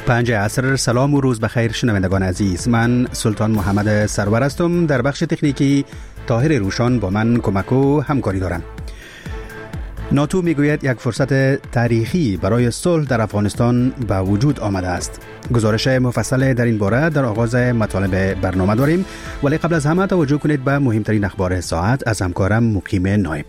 5 عصر. سلام و روز بخیر شنوندگان عزیز. من سلطان محمد سرور هستم. در بخش تکنیکی طاهر روشان با من کمک و همکاری دارند. ناتو میگوید یک فرصت تاریخی برای صلح در افغانستان به وجود آمده است. گزارش مفصل در این باره در آغاز مطالب برنامه داریم، ولی قبل از همه توجه کنید به مهمترین اخبار ساعت از همکارم مقیم نایب.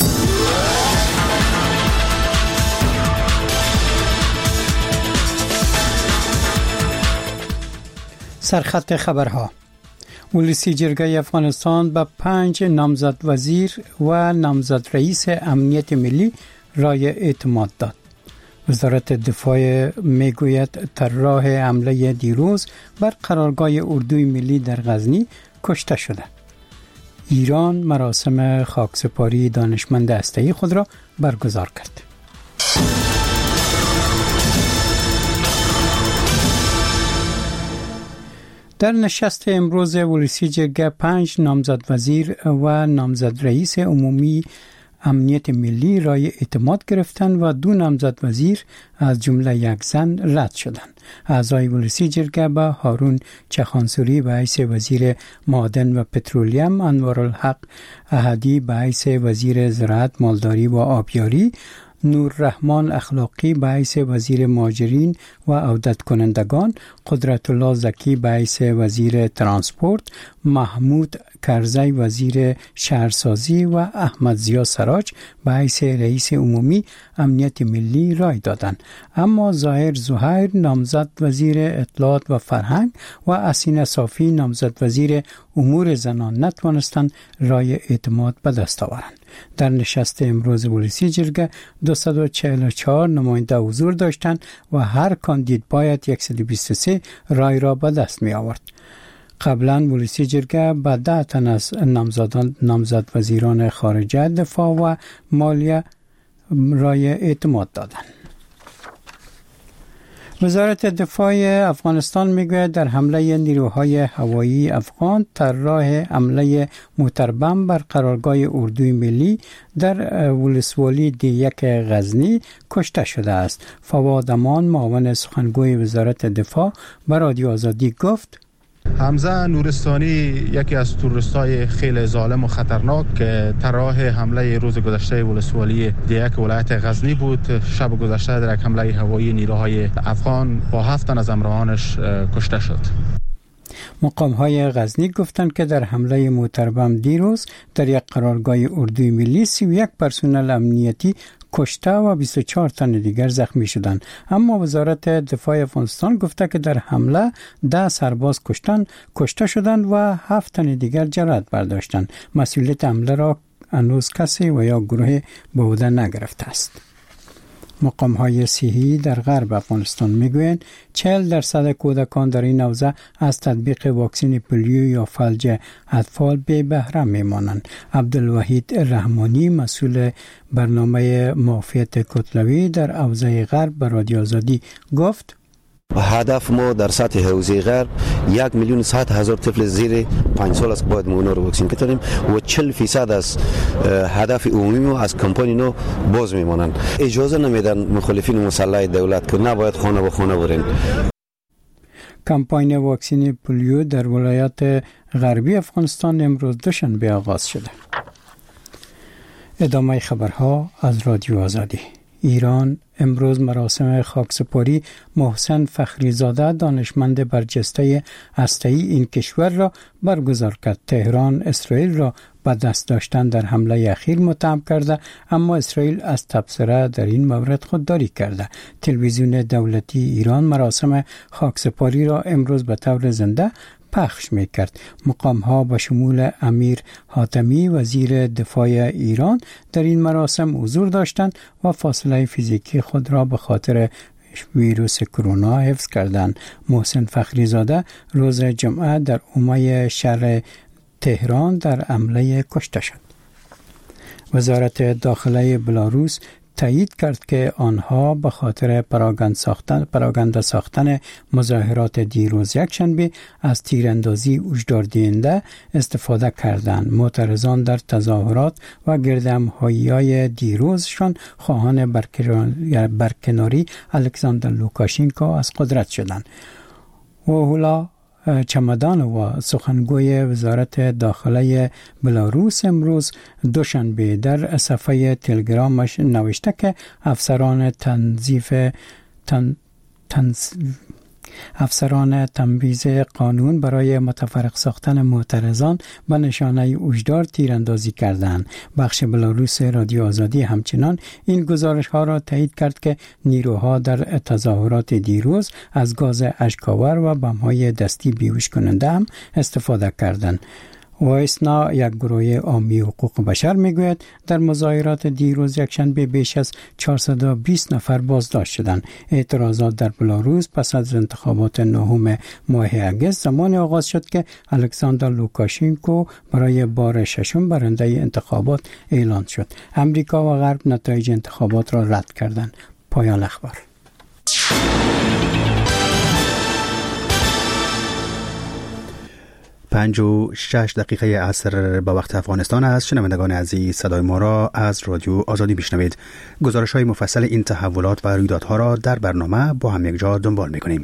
سرخط خبرها. ولسی جرگه افغانستان به 5 نامزد وزیر و نامزد رئیس امنیت ملی رای اعتماد داد. وزارت دفاع میگوید طراح حمله دیروز بر قرارگاه اردوی ملی در غزنی کشته شده. ایران مراسم خاکسپاری دانشمند هسته‌ای خود را برگزار کرد. در نشست امروز ولسی جرگه 5 نامزد وزیر و نامزد رئیس عمومی امنیت ملی رای اعتماد گرفتند و 2 نامزد وزیر از جمله یک زن رد شدند. اعضای ولسی جرگه به هارون چخانسوری به حیث وزیر معدن و پترولیم، انوارالحق احدی به حیث وزیر زراعت، مالداری و آبیاری، نوررحمان اخلاقی به حیث وزیر مهاجرین و عودت کنندگان، قدرت الله زکی به حیث وزیر ترانسپورت، محمود کرزی وزیر شهرسازی و احمد ضیا سراج به حیث رئیس عمومی امنیت ملی رای دادند. اما ظاهر زهیر نامزد وزیر اطلاعات و فرهنگ و حسین صافی نامزد وزیر امور زنان نتوانستند رای اعتماد به دست آورند. در نشست امروز ولسی جرگه 244 نماینده حضور داشتند و هر کاندید باید 123 رای را به دست می آورد. قبلا ولسی جرگه به 10 تن از نامزد وزیران خارجه، دفاع و مالیه رای اعتماد دادند. وزارت دفاع افغانستان میگوید در حمله نیروهای هوایی افغان طراح حمله موتربم بر قرارگاه اردوی ملی در ولسوالی دی1 غزنی کشته شده است. فواد امان معاون سخنگوی وزارت دفاع به رادیو آزادی گفت: حمزه نورستانی یکی از تروریست‌های خیلی ظالم و خطرناک که طراح حمله روز گذشته ولسوالی دیک ولایت غزنی بود. شب گذشته در یک حمله هوایی نیروهای افغان با 7 تن از همراهانش کشته شد. مقام‌های غزنی گفتند که در حمله موتربم دیروز در یک قرارگاه اردوی ملی 31 پرسنل امنیتی کشته و 24 تن دیگر زخمی شدند. اما وزارت دفاع افغانستان گفته که در حمله 10 سرباز کشته شدند و 7 تن دیگر جراحت برداشتند. مسئولیت حمله را هنوز کسی و یا گروه به عهده نگرفته است. مقام‌های صحی در غرب افغانستان میگویند 40% کودکان در این حوزه از تطبیق واکسن پولیو یا فلج اطفال بی بهره میمانند. عبدالوحید رحمانی مسئول برنامه معافیت کتلوی در حوزه غرب به رادیو آزادی گفت: هدف ما در سطح حوزه غرب 1,100,000 طفل زیر 5 سال است که باید ما اونا رو واکسین کنیم و 40% از هدف عمومی ما از کمپانی نو باز میمانند. اجازه نمیدن مخالفین مسلح دولت که نباید خانه به خانه برن. کمپاین واکسن پولیو در ولایات غربی افغانستان امروز دوشنبه آغاز شده. ادامه خبرها از رادیو آزادی. ایران امروز مراسم خاکسپاری محسن فخریزاده دانشمند برجسته هسته‌ای این کشور را برگزار کرد. تهران اسرائیل را به دست داشتن در حمله اخیر متهم کرده، اما اسرائیل از تبصره در این مورد خودداری کرده. تلویزیون دولتی ایران مراسم خاکسپاری را امروز به طور زنده پخش میکرد. مقام‌ها با شمول امیر حاتمی وزیر دفاع ایران در این مراسم حضور داشتند و فاصله فیزیکی خود را به خاطر ویروس کرونا حفظ کردند. محسن فخریزاده روز جمعه در عمومی شهر تهران در حمله کشته شد. وزارت داخله بلاروس تایید کرد که آنها به خاطر پراگنده ساختن مظاهرات دیروز یکشنبه از تیراندازی هشداردهنده استفاده کردند. معترضان در تظاهرات و گردهمایی‌های دیروزشان خواهان برکناری الکساندر لوکاشنکو از قدرت شدند. اولا چمدان و سخنگوی وزارت داخله بلاروس امروز دوشنبه در صفحه تلگرامش نوشته که افسران تنفیذ قانون برای متفرق ساختن معترضان به نشانه هشدار تیراندازی کردند. بخش بلاروس رادیو آزادی همچنان این گزارش ها را تایید کرد که نیروها در تظاهرات دیروز از گاز اشک‌آور و بم‌های دستی بیهوش کننده هم استفاده کردند. وایسنا، یک گروه عامی حقوق بشر، میگوید در مظاهرات دیروز یکشنبه بیش از 420 نفر بازداشت شدند. اعتراضات در بلاروس پس از انتخابات 9 ماه اگست زمان آغاز شد که الکساندر لوکاشنکو برای بار ششم برنده انتخابات اعلان شد. امریکا و غرب نتایج انتخابات را رد کردند. پایان اخبار. 5:06 عصر به وقت افغانستان است. شنوندگان عزیز، صدای ما را از رادیو آزادی میشنوید. گزارش های مفصل این تحولات و رویدادها را در برنامه با هم یک جا دنبال میکنیم.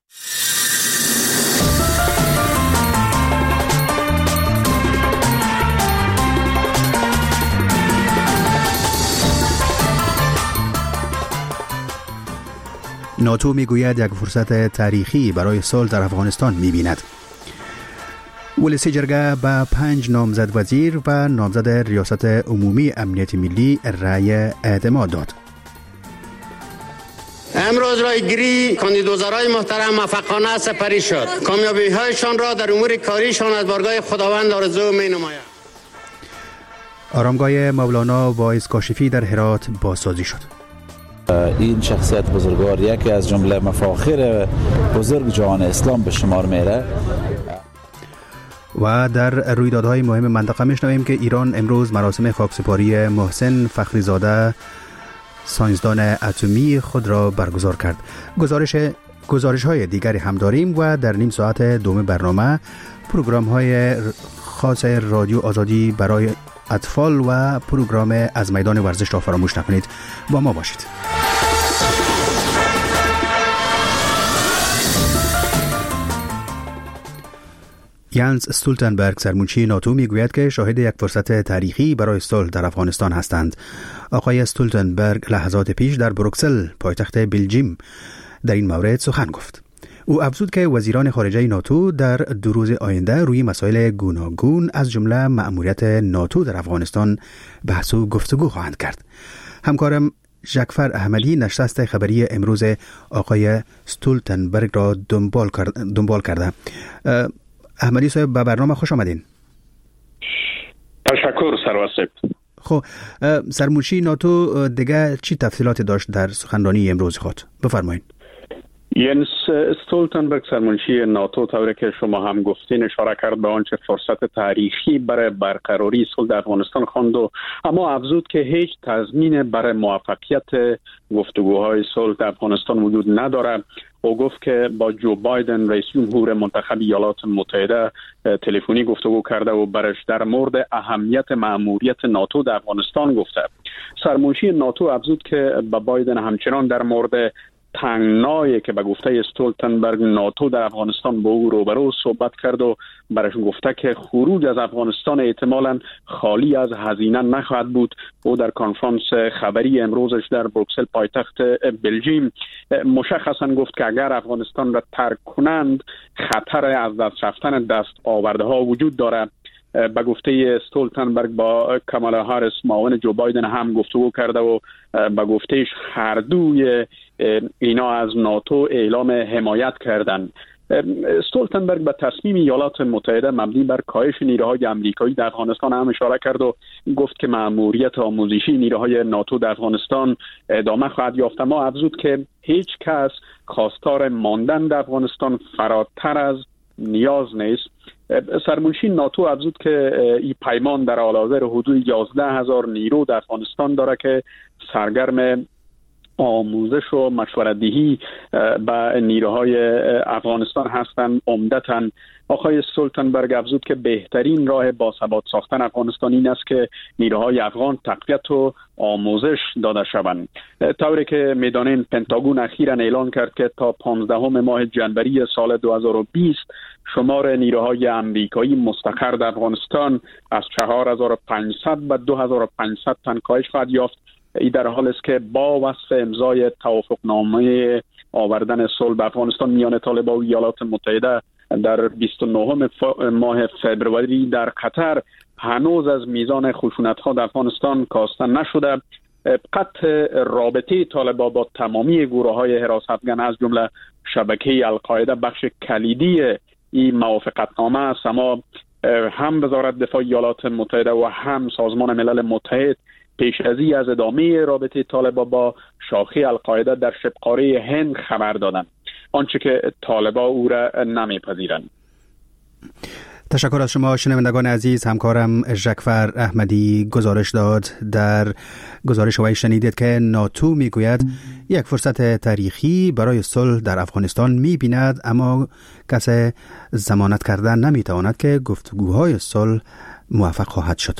ناتو میگوید یک فرصت تاریخی برای صلح در افغانستان میبیند. ولسی جرگه به 5 نامزد وزیر و نامزد ریاست عمومی امنیت ملی رأی اعتماد داد. امروز رایگیری کاندیدوزارای محترم موفقانه سپری شد. کامیابی هایشان را در امور کاریشان از بارگاه خداوند آرزو می نمایم. آرامگاه مولانا واعظ کاشفی در هرات بازسازی شد. این شخصیت بزرگوار یکی از جمله مفاخر بزرگ جهان اسلام به شمار میره. و در رویدادهای مهم منطقه میشنویم که ایران امروز مراسم خاکسپاری محسن فخریزاده ساینسدان اتمی خود را برگزار کرد. گزارش های دیگری هم داریم و در نیم ساعت دوم برنامه پروگرام های خاص رادیو آزادی برای اطفال و پروگرام از میدان ورزش را فراموش نکنید. با ما باشید. یانس استولتنبرگ سرمنشی ناتو میگوید که شاهد یک فرصت تاریخی برای صلح در افغانستان هستند. آقای استولتنبرگ لحظات پیش در بروکسل پایتخت بلژیم در این مورد سخن گفت. او افزود که وزیران خارجه ناتو در 2 روز آینده روی مسائل گوناگون از جمله مأموریت ناتو در افغانستان بحث و گفتگو خواهند کرد. همکارم ژکفر احمدی نشست خبری امروز آقای استولتنبرگ را دنبال کرده. احمدی صاحب، به برنامه خوش آمدین. تشکر سرواسب. خب، سرمنشی ناتو دیگه چی تفصیلاتی داشت در سخنرانی امروز خود؟ بفرمایید. یانس استولتنبرگ سرمنشی ناتو طوری که شما هم گفتین اشاره کرد به آنچه فرصت تاریخی برای برقراری صلح در افغانستان خواند و اما افزود که هیچ تضمین برای موفقیت گفتگوهای صلح در افغانستان وجود ندارد. او گفت که با جو بایدن رئیس جمهور منتخب ایالات متحده تلفنی گفتگو کرده و برش در مورد اهمیت مأموریت ناتو در افغانستان گفته. سرمنشی ناتو افزود که با بایدن همچنان در مورد تنگنایی که به گفته استولتنبرگ ناتو در افغانستان با او روبرو صحبت کرد و برش گفته که خروج از افغانستان احتمالاً خالی از هزینه نخواهد بود. او در کنفرانس خبری امروزش در بروکسل پایتخت بلژیم مشخصاً گفت که اگر افغانستان را ترک کنند خطر از دست رفتن دستاورده ها وجود دارد. به گفته استولتنبرگ با کامالا هاریس معاون جو بایدن هم گفتگو کرده و به گفتهش هر دوی اینا از ناتو اعلام حمایت کردند. استولتنبرگ به تصمیم ایالات متحده مبنی بر کاهش نیروهای آمریکایی در افغانستان هم اشاره کرد و گفت که مأموریت آموزشی نیروهای ناتو در افغانستان ادامه خواهد یافت. اما افزود که هیچ کس خواستار ماندن در افغانستان فراتر از نیاز نیست. سرمنشی ناتو افزود که این پیمان در حال حاضر حدود 11,000 نیرو در افغانستان داره که سرگرم آموزش و مشورت‌دهی به نیروهای افغانستان هستند. عمدتاً آقای استولتنبرگ افزود که بهترین راه باثبات ساختن افغانستان این است که نیروهای افغان تقویت و آموزش داده شوند. طوری که میدانیم پنتاگون اخیراً اعلان کرد که تا 15 ماه جنوری سال 2020 شمار نیروهای امریکایی مستقر در افغانستان از 4,500 به 2,500 تن کاهش خواهد یافت. این در حال است که با وصف امضای توافقنامه آوردن صلح به افغانستان میان طالبان و ایالات متحده در 29 ماه فوریه در قطر هنوز از میزان خشونت‌ها در افغانستان کاسته نشده. قطع رابطه طالبان با تمامی گروه‌های حراستگان از جمله شبکه القاعده بخش کلیدی این موافقتنامه است، اما هم وزارت دفاع ایالات متحده و هم سازمان ملل متحد پیش از ادامه رابطه طالبان با شاخه القاعده در شبه قاره هند خبر دادند، آنچه که طالبان او را نمیپذیرند. تشکر از شما شنوندگان عزیز. همکارم ژکفر احمدی گزارش داد. در گزارش وی شنیدید که ناتو میگوید یک فرصت تاریخی برای صلح در افغانستان میبیند، اما کسی ضمانت کردن نمیتواند که گفتگوهای صلح موفق خواهد شد.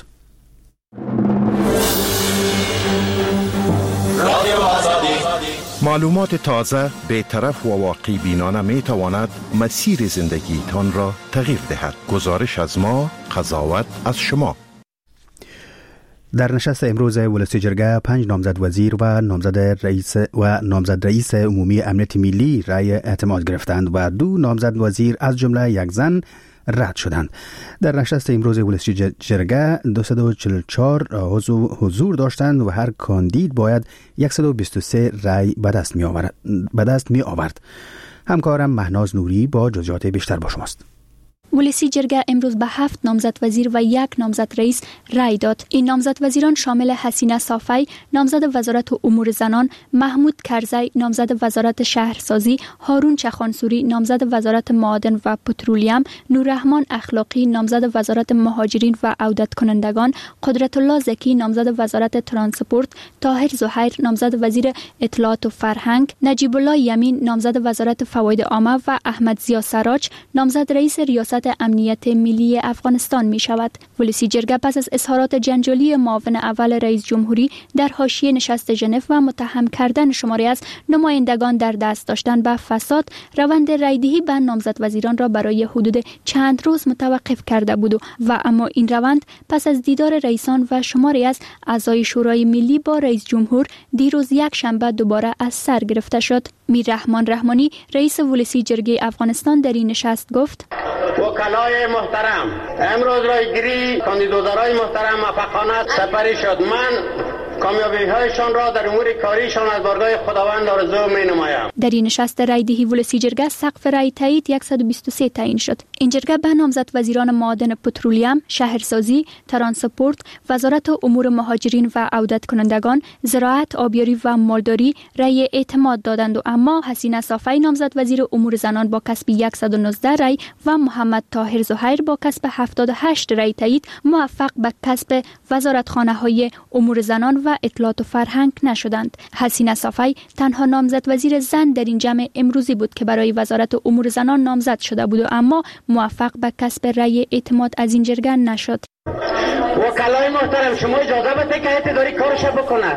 معلومات تازه، بی‌طرف و واقع بینانه می تواند مسیر زندگی تان را تغییر دهد. گزارش از ما، قضاوت از شما. در نشست امروز ولسی جرگه 5 نامزد وزیر و نامزد رئیس عمومی امنیت ملی رای اعتماد گرفتند و 2 نامزد وزیر از جمله یک زن رد شدند. در نشست امروز ولسی جرگه 244 حضور داشتند و هر کاندید باید 123 رای به دست می آورد. همکارم مهناز نوری با جزئیات بیشتر با شماست. ولسی جرگه امروز به 7 نامزد وزیر و 1 نامزد رئیس رای داد. این نامزد وزیران شامل حسینه صافی نامزد وزارت امور زنان، محمود کرزی نامزد وزارت شهرسازی، هارون چخانسوری نامزد وزارت معادن و پترولیم، نوررحمان اخلاقی نامزد وزارت مهاجرین و عودت کنندگان، قدرت الله زکی نامزد وزارت ترانسپورت، طاهر زهیر نامزد وزیر اطلاعات و فرهنگ، نجیب الله یمین نامزد وزارت فواید عامه و احمد ضیا سراج نامزد رئیس ریاست امنیت ملی افغانستان می شود. ولسی جرگه پس از اظهارات جنجالی معاون اول رئیس جمهوری در حاشیه نشست ژنو و متهم کردن شماری از نمایندگان در دست داشتن به فساد، روند رایدهی به نامزد وزیران را برای حدود چند روز متوقف کرده بود و اما این روند پس از دیدار رئیسان و شماری از اعضای شورای ملی با رئیس جمهور دیروز یک شنبه دوباره از سر گرفته شد. میررحمان رحمانی رئیس ولسی جرگه افغانستان در این نشست گفت: وکلای محترم، امروز رایگیری کاندیدوزارای محترم موفقانه سپری شد. من کامیابی هایشان را در امور کاریشان از بارگاه خداوند آرزو می نمایم. در این نشست رایدهی ولسی جرگه سقف رای تایید 123 تعیین شد. این جرگه به نامزد وزیران معادن پترولیم، شهرسازی، ترانسپورت، وزارت امور مهاجرین و عودت کنندگان، زراعت، آبیاری و مالداری رای اعتماد دادند و اما حسینه صافی نامزد وزیر امور زنان با کسب 119 رای و محمد طاهر زهیر با کسب 78 رای تایید موفق به کسب وزارتخانه‌های امور زنان و اطلاعات و فرهنگ نشدند. حسینه صافی تنها نامزد وزیر زن در این جمع امروزی بود که برای وزارت امور زنان نامزد شده بود و اما موفق به کسب رای اعتماد از این جرگه نشد. وکلای محترم، شما اجازه بده که اعتداری کارش بکنه.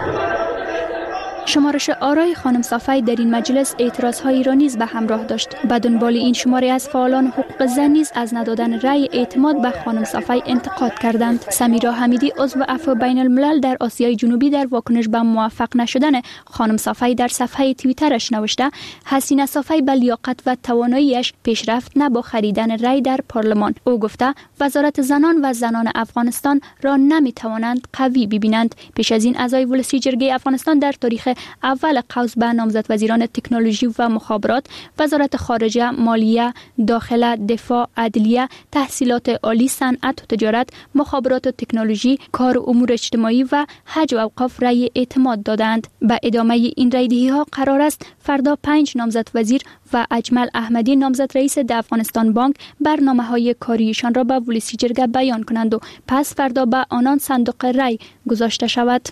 شمارش آرای خانم صافی در این مجلس اعتراض‌هایی را نیز به همراه داشت. به دنبال این شماری از فعالان حقوق زن نیز از ندادن رأی اعتماد به خانم صافی انتقاد کردند. سمیرا حمیدی عضو عفو بین الملل در آسیای جنوبی در واکنش به موفق نشدن خانم صافی در صفحه توییترش نوشته: حسینه صافی به لیاقت و تواناییش پیشرفت نه با خریدن رأی در پارلمان. او گفته وزارت زنان و زنان افغانستان را نمی‌توانند قوی ببینند. پیش از این اعضای ولسی جرگه افغانستان در تاریخ اول قوس به نامزد وزیران تکنولوژی و مخابرات، وزارت خارجه، مالیه، داخله، دفاع، عدلیه، تحصیلات عالی، صنعت و تجارت، مخابرات و تکنولوژی، کار و امور اجتماعی و حج و اوقاف رأی اعتماد دادند. به ادامه این رأی‌دهی ها قرار است فردا 5 نامزد وزیر و اجمل احمدی نامزد رئیس افغانستان بانک برنامه‌های کاریشان را به ولسی جرگه بیان کنند و پس فردا به آنان صندوق رأی گذاشته شود.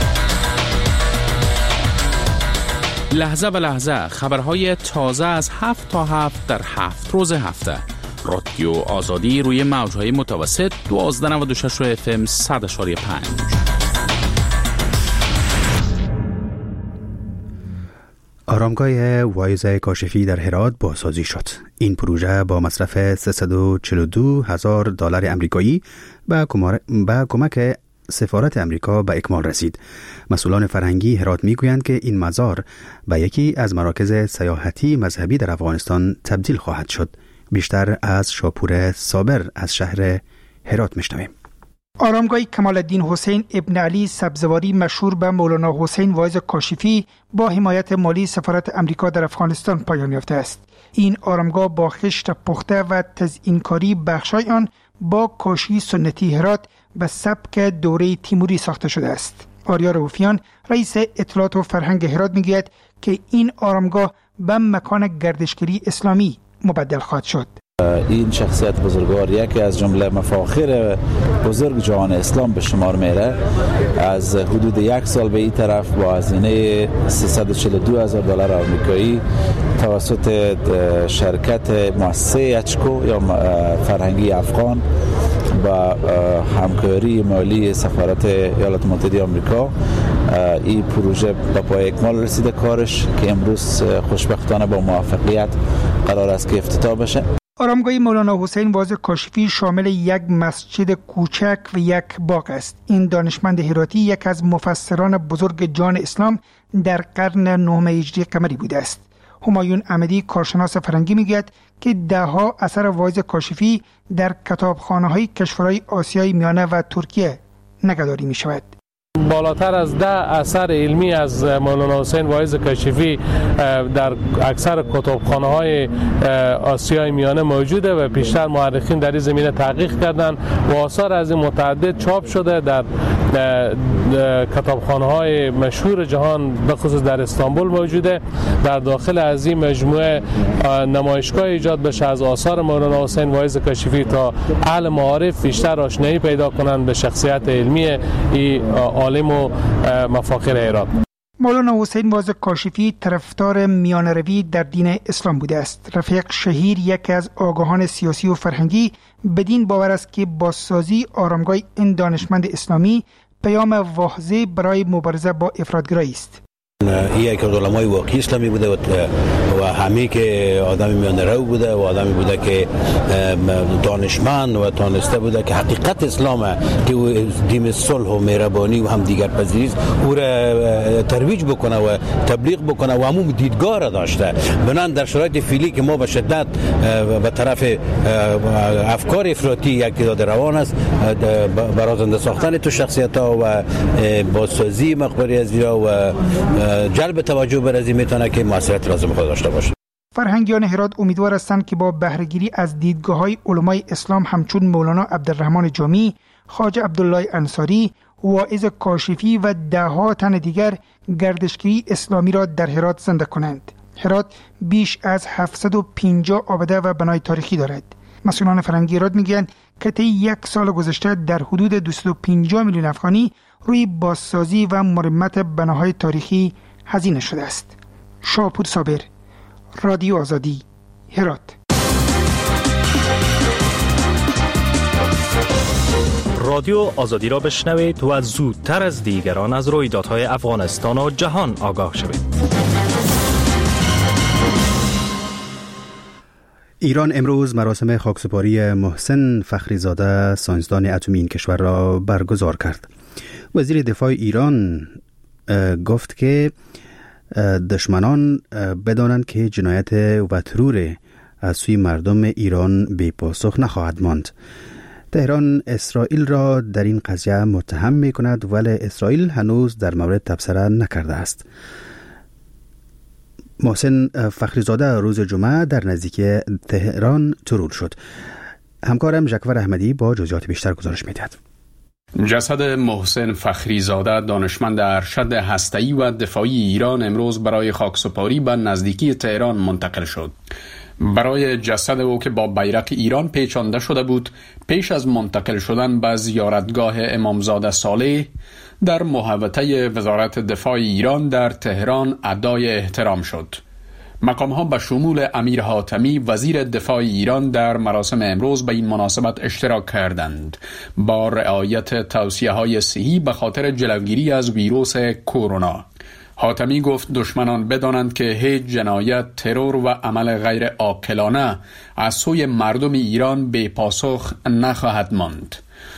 لحظه به لحظه خبرهای تازه از 7 تا 7 در 7 روز هفته. رادیو آزادی روی موج‌های متوسط 1296 FM 100.5. آرامگاه وایز کاشفی در هرات بازسازی شد. این پروژه با مصرف $342,000 امریکایی به کمک سفارت امریکا به اکمال رسید. مسئولان فرهنگی هرات میگویند که این مزار به یکی از مراکز سیاحتی مذهبی در افغانستان تبدیل خواهد شد. بیشتر از شاپور صابر از شهر هرات میشنویم. آرامگاه کمال الدین حسین ابن علی سبزواری مشهور به مولانا حسین وایز کاشفی با حمایت مالی سفارت امریکا در افغانستان پایان یافته است. این آرامگاه با خشت پخته و تزئینکاری بخشای آن با کاشی سنتی هرات به سبک دوره تیموری ساخته شده است. آریا رؤوفیان رئیس اطلاعات و فرهنگ هرات میگوید که این آرامگاه به مکان گردشگری اسلامی مبدل خواهد شد. این شخصیت بزرگوار یکی از جمله مفاخر بزرگ جهان اسلام به شمار میره. از حدود 1 سال به این طرف با هزینه $342,000 آمریکایی توسط شرکت مؤسسه اچکو یا فرهنگی افغان با همکاری مالی سفارت ایالات متحده آمریکا این پروژه به پای اکمال رسیده کارش که امروز خوشبختانه با موفقیت قرار است که افتتاح بشه. آرامگاه مولانا حسین وایز کاشفی شامل یک مسجد کوچک و یک باغ است. این دانشمند هراتی یک از مفسران بزرگ جان اسلام در قرن 9 هجری قمری بوده است. همایون احمدی کارشناس فرهنگی میگوید که دهها اثر وایز کاشفی در کتابخانه‌های کشورهای آسیای میانه و ترکیه نگهداری می شود. بالاتر از 10 اثر علمی از مولانا حسین وایز کاشفی در اکثر کتابخانه‌های آسیای میانه موجوده و پیشتر مورخین در این زمینه تحقیق کردند و آثار از این متعدد چاپ شده در کتابخانه‌های مشهور جهان به خصوص در استانبول موجوده. در داخل از این مجموعه نمایشگاه ایجاد بشه از آثار مولانا حسین وایز کاشفی تا اهل معارف بیشتر آشنایی پیدا کنند به شخصیت علمی این عالم و مفاخر هرات. مولانا حسین وایز کاشفی طرفدار میانه‌روی در دین اسلام بوده است. رفیق شهیر یکی از آگاهان سیاسی و فرهنگی بدین باور است که بازسازی آرامگاه این دانشمند اسلامی پیام واضح برای مبارزه با افراطگرایی است. یک از علمای واقعی اسلامی بوده و همه که آدم میانه‌رو بوده و آدمی بوده که دانشمند و دانسته بوده که حقیقت اسلام که دین صلح و مهربانی و هم دیگر پذیری است او را ترویج بکنه و تبلیغ بکنه و همون دیدگاه را داشته. بنان در شرایط فعلی که ما به شدت به طرف افکار افراطی یک تعداد روان است برازنده ساختن تو شخصیت‌ها و بازسازی مقبره از ایرا و جلب توجه بر از این میتونه که موثریت لازم خود داشته باشه. فرهنگیان هرات امیدوار هستند که با بهره‌گیری از دیدگاه‌های علمای اسلام همچون مولانا عبدالرحمن جامی، خواجه عبدالله انصاری، واعظ کاشفی و ده‌ها تن دیگر گردشگری اسلامی را در هرات زنده کنند. هرات بیش از 750 آبده و بنای تاریخی دارد. مسئولان فرهنگی هرات میگویند که طی 1 سال گذشته در حدود 250 میلیون افغانی روی بازسازی و مرمت بناهای تاریخی هزینه شده است. شاپور صابر، رادیو آزادی، هرات. رادیو آزادی را بشنوید و زودتر از دیگران از رویدادهای افغانستان و جهان آگاه شوید. ایران امروز مراسم خاکسپاری محسن فخریزاده ساینسدان اتمی این کشور را برگزار کرد. وزیر دفاع ایران گفت که دشمنان بدانند که جنایت و ترور از سوی مردم ایران بی پاسخ نخواهد ماند. تهران اسرائیل را در این قضیه متهم می کند، ولی اسرائیل هنوز در مورد تبصره نکرده است. محسن فخریزاده روز جمعه در نزدیکی تهران ترور شد. همکارم ژکور احمدی با جزئیات بیشتر گزارش می‌دهد. جسد محسن فخریزاده دانشمند ارشد هسته‌ای و دفاعی ایران امروز برای خاکسپاری به نزدیکی تهران منتقل شد. برای جسد او که با بیرق ایران پیچانده شده بود، پیش از منتقل شدن به زیارتگاه امامزاده صالح در محوطه وزارت دفاع ایران در تهران ادای احترام شد. مقام‌ها به شمول امیر حاتمی وزیر دفاع ایران در مراسم امروز به این مناسبت اشتراک کردند با رعایت توصیه‌های صحی به خاطر جلوگیری از ویروس کرونا. حاتمی گفت دشمنان بدانند که هیچ جنایت، ترور و عمل غیر عاقلانه از سوی مردم ایران بی پاسخ نخواهد ماند.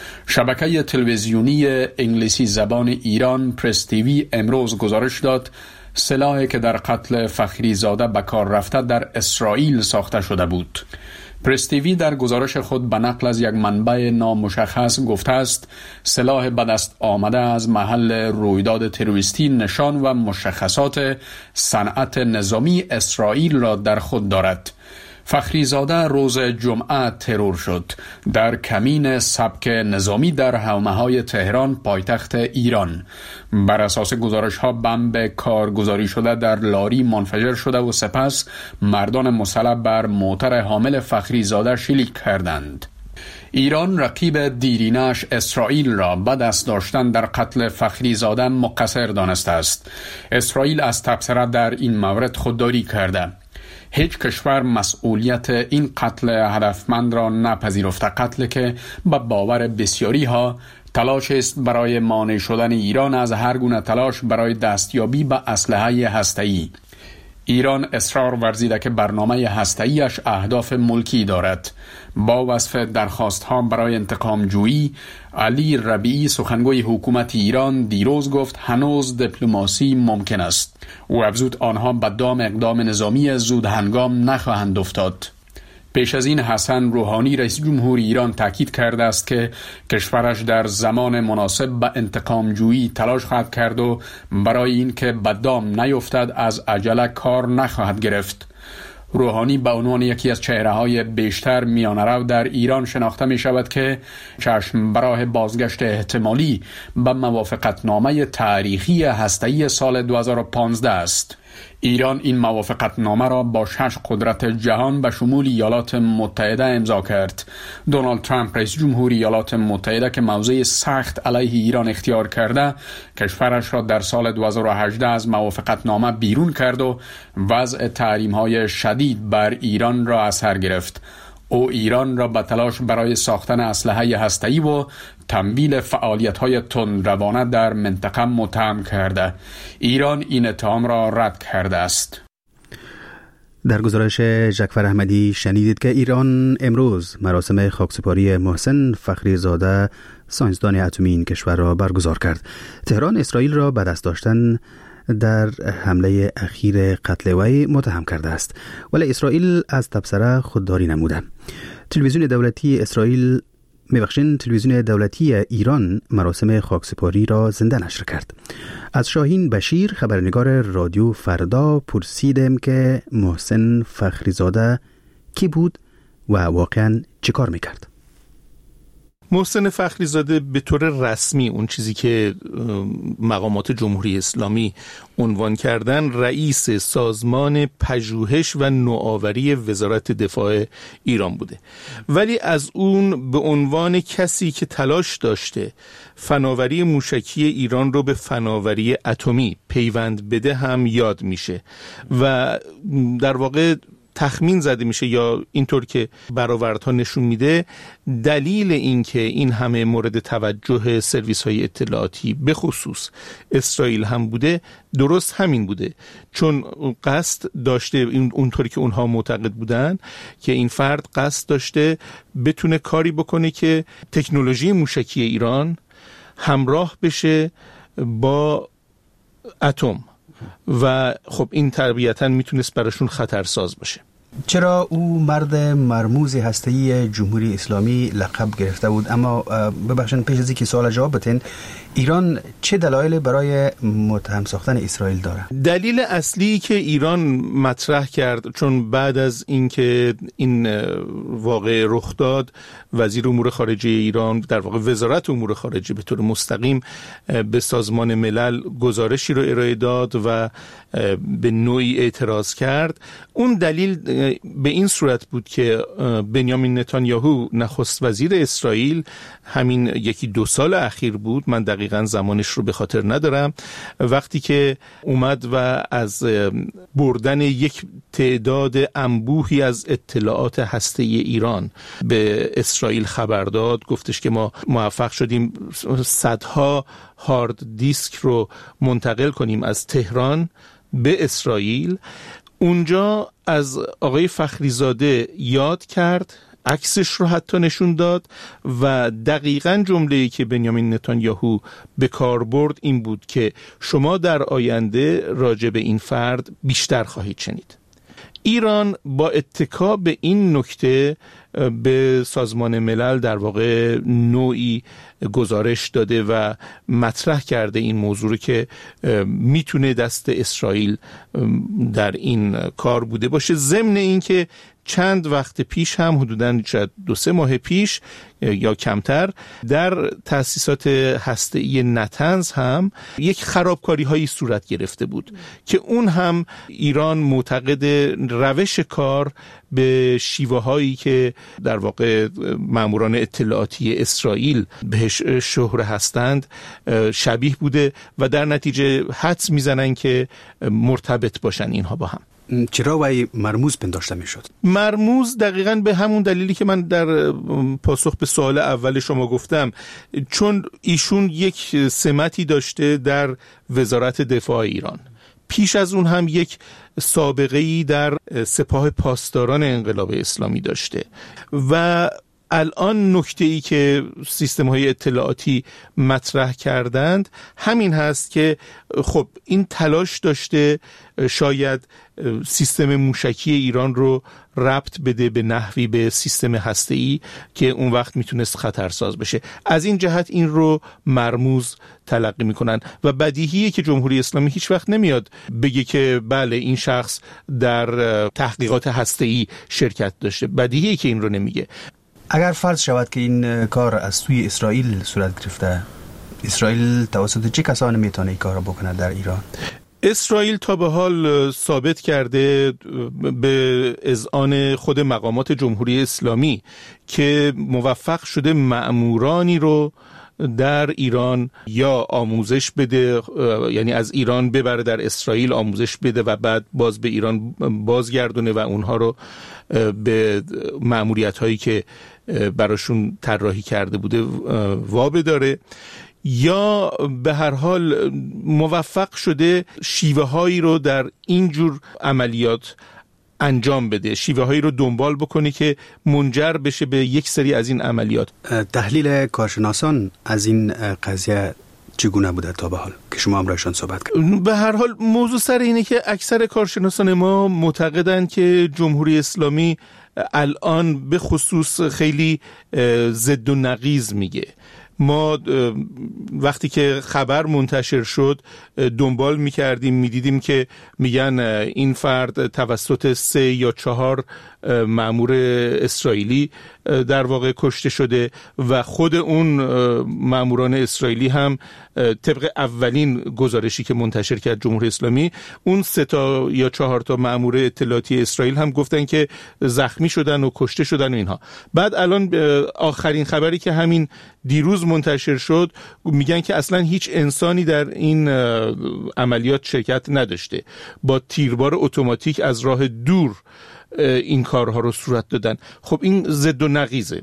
شبکه تلویزیونی انگلیسی زبان ایران پرس تیوی امروز گزارش داد سلاحی که در قتل فخریزاده به کار رفته در اسرائیل ساخته شده بود. پرس تیوی در گزارش خود به نقل از یک منبع نامشخص گفته است سلاح به دست آمده از محل رویداد تروریستی نشان و مشخصات صنعت نظامی اسرائیل را در خود دارد. فخریزاده روز جمعه ترور شد در کمین سبک نظامی در حومه‌های تهران پایتخت ایران. بر اساس گزارش‌ها بمب کارگزاری شده در لاری منفجر شده و سپس مردان مسلح بر موتر حامل فخریزاده شلیک کردند. ایران رقیب دیرینش اسرائیل را به دست داشتن در قتل فخریزاده مقصر دانسته است. اسرائیل از تبصره در این مورد خودداری کرده. هیچ کشور مسئولیت این قتل هدفمند را نپذیرفته، قتل که به باور بسیاری ها تلاش است برای مانع شدن ایران از هر گونه تلاش برای دستیابی به اسلحه هسته‌ای. ایران اصرار ورزیده که برنامه هسته‌ایش اهداف ملکی دارد. با وصف درخواست‌ها برای انتقام جویی، علی ربیعی سخنگوی حکومت ایران دیروز گفت هنوز دیپلماسی ممکن است. او افزود آنها به دام اقدام نظامی زود هنگام نخواهند افتاد. پیش از این حسن روحانی رئیس جمهور ایران تاکید کرده است که کشورش در زمان مناسب به انتقام جویی تلاش خواهد کرد و برای این که به دام نیفتد از عجله کار نخواهد گرفت. روحانی به عنوان یکی از چهره‌های بیشتر میانه‌رو در ایران شناخته می شود که چشم براه بازگشت احتمالی به موافقتنامه تاریخی هسته‌ای سال 2015 است. ایران این موافقتنامه را با 6 قدرت جهان به شمول ایالات متحده امضا کرد. دونالد ترامپ رئیس جمهور ایالات متحده که موضع سخت علیه ایران اختیار کرده، کشورش را در سال 2018 از موافقتنامه بیرون کرد و وضع تحریم‌های شدید بر ایران را از سر گرفت. او ایران را به تلاش برای ساختن اسلحه هسته‌ای و تمویل فعالیت‌های تندروانه در منطقه متهم کرده. ایران این اتهام را رد کرده است. در گزارش ژکور احمدی شنیدید که ایران امروز مراسم خاکسپاری محسن فخریزاده ساینسدان اتمی این کشور را برگزار کرد. تهران اسرائیل را به دست داشتن در حمله اخیر قتل وی متهم کرده است، ولی اسرائیل از تبصره خودداری نموده. تلویزیون دولتی ایران مراسم خاکسپاری را زنده نشر کرد. از شاهین بشیر خبرنگار رادیو فردا پرسیدم که محسن فخریزاده کی بود و واقعا چه کار میکرد. محسن فخریزاده به طور رسمی اون چیزی که مقامات جمهوری اسلامی عنوان کردن رئیس سازمان پژوهش و نوآوری وزارت دفاع ایران بوده، ولی از اون به عنوان کسی که تلاش داشته فناوری موشکی ایران رو به فناوری اتمی پیوند بده هم یاد میشه و در واقع تخمین زده میشه یا اینطور که برآوردها نشون میده دلیل این که این همه مورد توجه سرویس های اطلاعاتی به خصوص اسرائیل هم بوده درست همین بوده، چون قصد داشته اونطوری که اونها معتقد بودن که این فرد قصد داشته بتونه کاری بکنه که تکنولوژی موشکی ایران همراه بشه با اتم و خب این طبیعتاً میتونست براشون خطرساز باشه. چرا او مرد مرموز هسته‌ای جمهوری اسلامی لقب گرفته بود؟ اما ببخشید پیش از اینکه سوال جواب بدین، ایران چه دلایلی برای متهم ساختن اسرائیل داره؟ دلیل اصلی که ایران مطرح کرد، چون بعد از اینکه این واقعه رخ داد، وزیر امور خارجه ایران، در واقع وزارت امور خارجه به طور مستقیم به سازمان ملل گزارشی رو ارائه داد و به نوعی اعتراض کرد. اون دلیل به این صورت بود که بنیامین نتانیاهو نخست وزیر اسرائیل، همین 1-2 سال اخیر بود، من دقیقاً زمانش رو به خاطر ندارم، وقتی که اومد و از بردن یک تعداد انبوهی از اطلاعات هسته‌ای ایران به اسرائیل خبر داد، گفتش که ما موفق شدیم صدها هارد دیسک رو منتقل کنیم از تهران به اسرائیل. اونجا از آقای فخریزاده یاد کرد، عکسش رو حتی نشون داد و دقیقاً جمله‌ای که بنیامین نتانیاهو به کار برد این بود که شما در آینده راجع به این فرد بیشتر خواهید شنید. ایران با اتکا به این نکته به سازمان ملل در واقع نوعی گزارش داده و مطرح کرده این موضوع رو که میتونه دست اسرائیل در این کار بوده باشه. ضمن این که چند وقت پیش هم حدوداً 2-3 ماه پیش یا کمتر در تأسیسات هسته‌ای نتنز هم یک خرابکاری هایی صورت گرفته بود که اون هم ایران معتقد روش کار به شیوه هایی که در واقع ماموران اطلاعاتی اسرائیل بهش شهره هستند شبیه بوده و در نتیجه حدس میزنن که مرتبط باشن اینها با هم. چرا وی مرموز پنداشته می شد؟ مرموز دقیقاً به همون دلیلی که من در پاسخ به سوال اول شما گفتم، چون ایشون یک سمتی داشته در وزارت دفاع ایران، پیش از اون هم یک سابقه‌ای در سپاه پاسداران انقلاب اسلامی داشته و الان نکته‌ای که سیستم‌های اطلاعاتی مطرح کردند همین هست که خب این تلاش داشته شاید سیستم موشکی ایران رو ربط بده به نحوی به سیستم هسته‌ای که اون وقت میتونست خطرساز بشه. از این جهت این رو مرموز تلقی میکنن و بدیهیه که جمهوری اسلامی هیچ وقت نمیاد بگه که بله این شخص در تحقیقات هسته‌ای شرکت داشته، بدیهیه که این رو نمیگه. اگر فرض شود که این کار از سوی اسرائیل صورت گرفته، اسرائیل توسط چه کسانی میتونه این کار رو بکنه در ایران؟ اسرائیل تا به حال ثابت کرده به اذعان خود مقامات جمهوری اسلامی که موفق شده مأمورانی رو در ایران یا آموزش بده، یعنی از ایران ببره در اسرائیل آموزش بده و بعد باز به ایران بازگردونه و اونها رو به مأموریت هایی که براشون طراحی کرده بوده وابداره، یا به هر حال موفق شده شیوه هایی رو در اینجور عملیات انجام بده، شیوه هایی رو دنبال بکنه که منجر بشه به یک سری از این عملیات. تحلیل کارشناسان از این قضیه چگونه بوده تا به حال که شما هم رایشان صحبت کردید؟ به هر حال موضوع سر اینه که اکثر کارشناسان ما معتقدند که جمهوری اسلامی الان به خصوص خیلی ضد و نقیض میگه. ما وقتی که خبر منتشر شد دنبال میکردیم، میدیدیم که میگن این فرد توسط 3 یا 4 مأمور اسرائیلی در واقع کشته شده و خود اون مأموران اسرائیلی هم طبق اولین گزارشی که منتشر کرد جمهوری اسلامی، اون 3 یا 4 مأمور اطلاعاتی اسرائیل هم گفتن که زخمی شدن و کشته شدن و اینها. بعد الان آخرین خبری که همین دیروز منتشر شد میگن که اصلا هیچ انسانی در این عملیات شرکت نداشته، با تیربار اتوماتیک از راه دور این کارها رو صورت دادن. خب این ضد و نقیضه.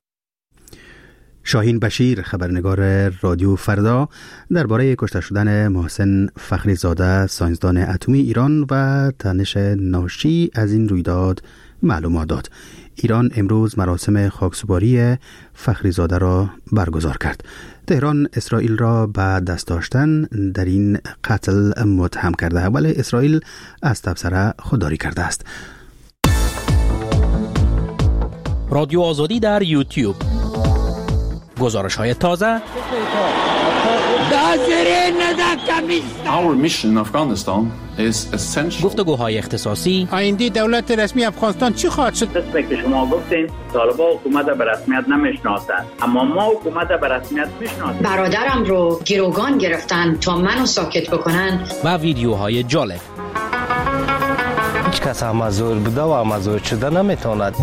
شاهین بشیر، خبرنگار رادیو فردا، درباره کشته شدن محسن فخریزاده ساینسدان اتمی ایران و تنش ناشی از این رویداد معلومات داد. ایران امروز مراسم خاکسپاری فخریزاده را برگزار کرد. تهران اسرائیل را به دست داشتن در این قتل متهم کرده، ولی اسرائیل از تبصره خودداری کرده است. رادیو آزادی در یوتیوب. گزارش‌های تازه. Our mission in Afghanistan is essential. گفتگوهای اختصاصی. آینده دولت رسمی افغانستان چی خواهد شد؟ مثل که شما گفتین طالبان حکومت به رسمیت نمیشناسند، اما ما حکومت به رسمیت میشناسیم. برادرم رو گروگان گرفتن تا منو ساکت بکنن. و ویدیوهای جالب. هیچ کس امازور بوده و امازور شده نمیتواند.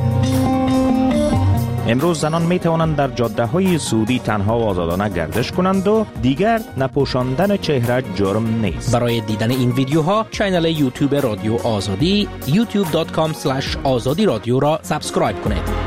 امروز زنان می توانند در جاده های سعودی تنها و آزادانه گردش کنند و دیگر نپوشاندن چهره جرم نیست. برای دیدن این ویدیوها کانال یوتیوب رادیو آزادی youtube.com/azadi radio را سابسکرایب کنید.